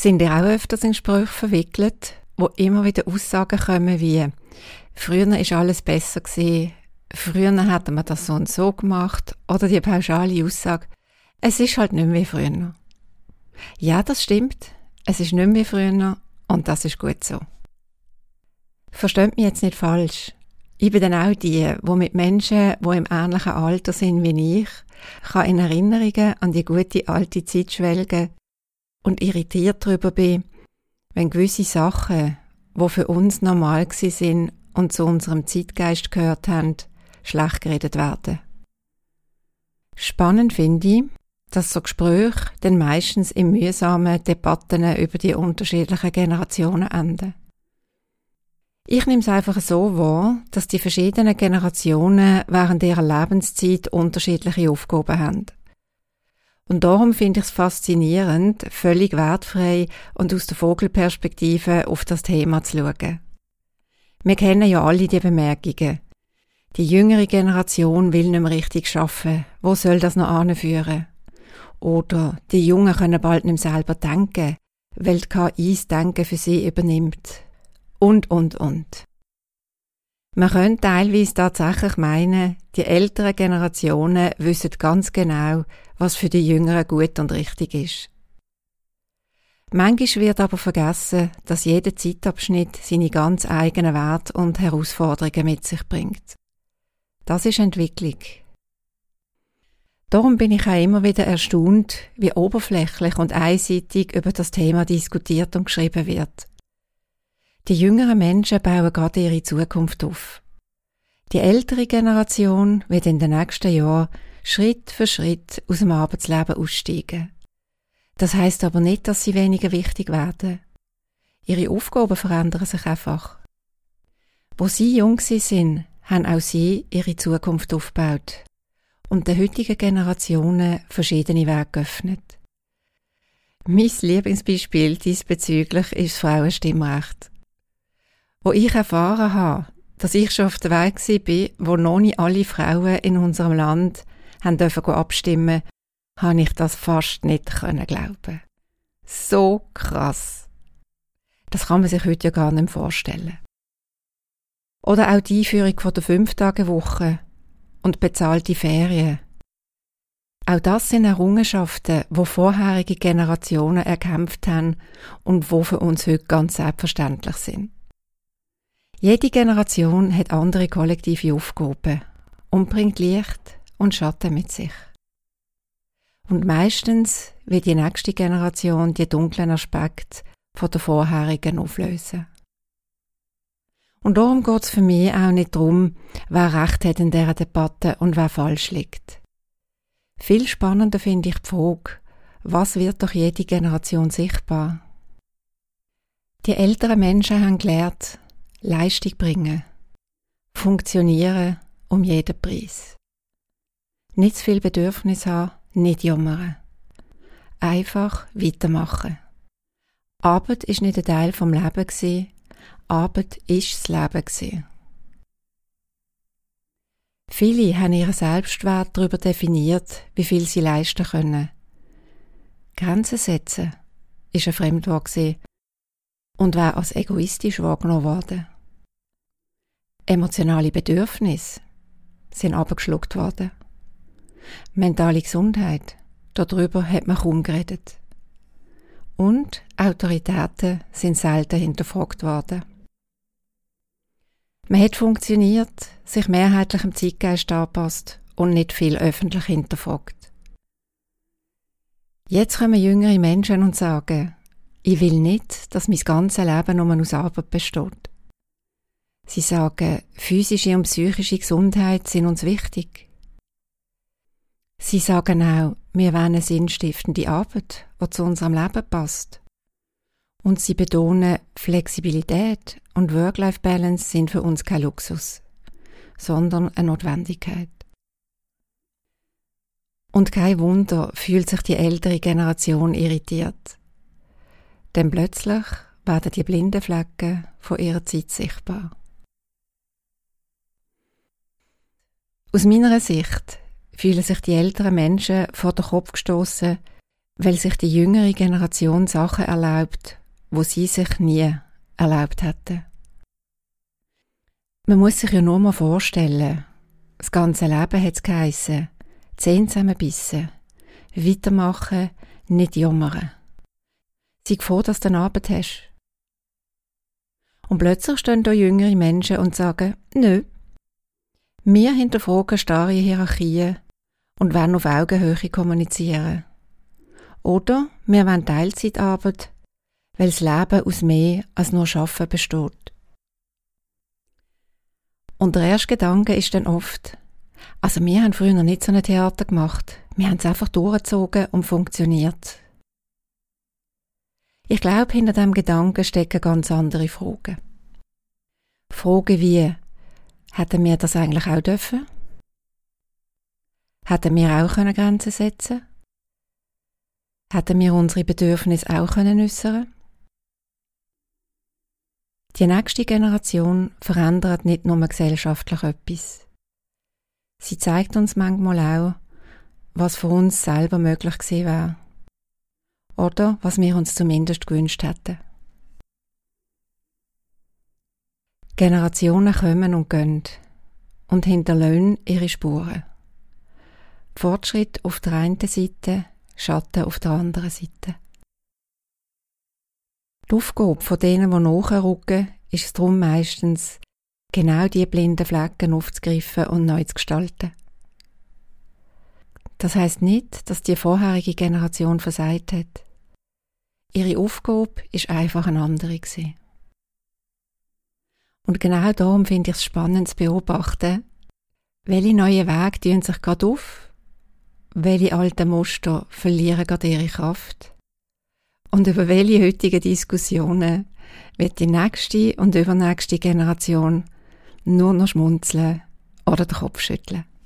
Sind ihr auch öfters in Gespräche verwickelt, wo immer wieder Aussagen kommen wie «Früher war alles besser gewesen», «Früher hat man das so und so gemacht» oder die pauschale Aussage «Es ist halt nicht mehr wie früher». Ja, das stimmt. Es ist nicht mehr wie früher und das ist gut so. Versteht mich jetzt nicht falsch. Ich bin dann auch die mit Menschen, die im ähnlichen Alter sind wie ich, kann in Erinnerungen an die gute alte Zeit schwelgen und irritiert darüber bin, wenn gewisse Sachen, die für uns normal gewesen sind und zu unserem Zeitgeist gehört haben, schlecht geredet werden. Spannend finde ich, dass so Gespräche dann meistens in mühsamen Debatten über die unterschiedlichen Generationen enden. Ich nehme es einfach so wahr, dass die verschiedenen Generationen während ihrer Lebenszeit unterschiedliche Aufgaben haben. Und darum finde ich es faszinierend, völlig wertfrei und aus der Vogelperspektive auf das Thema zu schauen. Wir kennen ja alle die Bemerkungen. Die jüngere Generation will nicht mehr richtig arbeiten. Wo soll das noch anführen? Oder die Jungen können bald nicht mehr selber denken, weil die KI das Denken für sie übernimmt. Und. Man könnte teilweise tatsächlich meinen, die älteren Generationen wissen ganz genau, was für die Jüngeren gut und richtig ist. Manchmal wird aber vergessen, dass jeder Zeitabschnitt seine ganz eigenen Werte und Herausforderungen mit sich bringt. Das ist Entwicklung. Darum bin ich auch immer wieder erstaunt, wie oberflächlich und einseitig über das Thema diskutiert und geschrieben wird. Die jüngeren Menschen bauen gerade ihre Zukunft auf. Die ältere Generation wird in den nächsten Jahren Schritt für Schritt aus dem Arbeitsleben aussteigen. Das heisst aber nicht, dass sie weniger wichtig werden. Ihre Aufgaben verändern sich einfach. Wo sie jung sind, haben auch sie ihre Zukunft aufgebaut und den heutigen Generationen verschiedene Wege geöffnet. Mein Lieblingsbeispiel diesbezüglich ist das Frauenstimmrecht. Wo ich erfahren habe, dass ich schon auf dem Weg war, wo noch nicht alle Frauen in unserem Land haben dürfen abstimmen, habe ich das fast nicht glauben. So krass. Das kann man sich heute ja gar nicht vorstellen. Oder auch die Einführung von der 5-Tage-Woche und bezahlte Ferien. Auch das sind Errungenschaften, die vorherige Generationen erkämpft haben und die für uns heute ganz selbstverständlich sind. Jede Generation hat andere kollektive Aufgaben und bringt Licht und Schatten mit sich. Und meistens wird die nächste Generation die dunklen Aspekte von der vorherigen auflösen. Und darum geht es für mich auch nicht darum, wer Recht hat in dieser Debatte und wer falsch liegt. Viel spannender finde ich die Frage, was wird durch jede Generation sichtbar? Die älteren Menschen haben gelernt, Leistung bringen, funktionieren um jeden Preis. Nicht zu viel Bedürfnis haben, nicht jammern. Einfach weitermachen. Arbeit war nicht ein Teil vom Leben gewesen, Arbeit ist das Leben gewesen. Viele haben ihren Selbstwert darüber definiert, wie viel sie leisten können. Grenzen setzen ist ein Fremdwort gewesen und wäre als egoistisch wahrgenommen worden. Emotionale Bedürfnisse sind abgeschluckt worden. Mentale Gesundheit, darüber hat man kaum geredet. Und Autoritäten sind selten hinterfragt worden. Man hat funktioniert, sich mehrheitlich dem Zeitgeist angepasst und nicht viel öffentlich hinterfragt. Jetzt kommen jüngere Menschen und sagen, ich will nicht, dass mein ganzes Leben nur aus Arbeit besteht. Sie sagen, physische und psychische Gesundheit sind uns wichtig. Sie sagen auch, wir wollen eine sinnstiftende Arbeit, die zu unserem Leben passt. Und sie betonen, Flexibilität und Work-Life-Balance sind für uns kein Luxus, sondern eine Notwendigkeit. Und kein Wunder fühlt sich die ältere Generation irritiert. Denn plötzlich werden die blinden Flecken von ihrer Zeit sichtbar. Aus meiner Sicht fühlen sich die älteren Menschen vor den Kopf gestossen, weil sich die jüngere Generation Sachen erlaubt, wo sie sich nie erlaubt hätten. Man muss sich ja nur mal vorstellen, das ganze Leben hat es geheissen, Zähne zusammenbissen, weitermachen, nicht jammern. Sei froh, dass du einen Abend hast. Und plötzlich stehen da jüngere Menschen und sagen, nö. Wir hinterfragen starre Hierarchien und wollen auf Augenhöhe kommunizieren. Oder wir wollen Teilzeitarbeit, weil das Leben aus mehr als nur Arbeiten besteht. Und der erste Gedanke ist dann oft, also wir haben früher noch nicht so ein Theater gemacht, wir haben es einfach durchgezogen und funktioniert. Ich glaube, hinter diesem Gedanken stecken ganz andere Fragen. Fragen wie, hätten wir das eigentlich auch dürfen? Hätten wir auch Grenzen setzen können? Hätten wir unsere Bedürfnisse auch äußern können? Die nächste Generation verändert nicht nur gesellschaftlich etwas. Sie zeigt uns manchmal auch, was für uns selber möglich gewesen wäre. Oder was wir uns zumindest gewünscht hätten. Generationen kommen und gehen und hinterlassen ihre Spuren. Fortschritt auf der einen Seite, Schatten auf der anderen Seite. Die Aufgabe von denen, die nachrücken, ist es darum meistens, genau diese blinden Flecken aufzugreifen und neu zu gestalten. Das heisst nicht, dass die vorherige Generation versagt hat. Ihre Aufgabe ist einfach eine andere gewesen. Und genau darum finde ich es spannend zu beobachten, welche neuen Wege tun sich gerade auf, welche alten Muster verlieren gerade ihre Kraft und über welche heutigen Diskussionen wird die nächste und übernächste Generation nur noch schmunzeln oder den Kopf schütteln.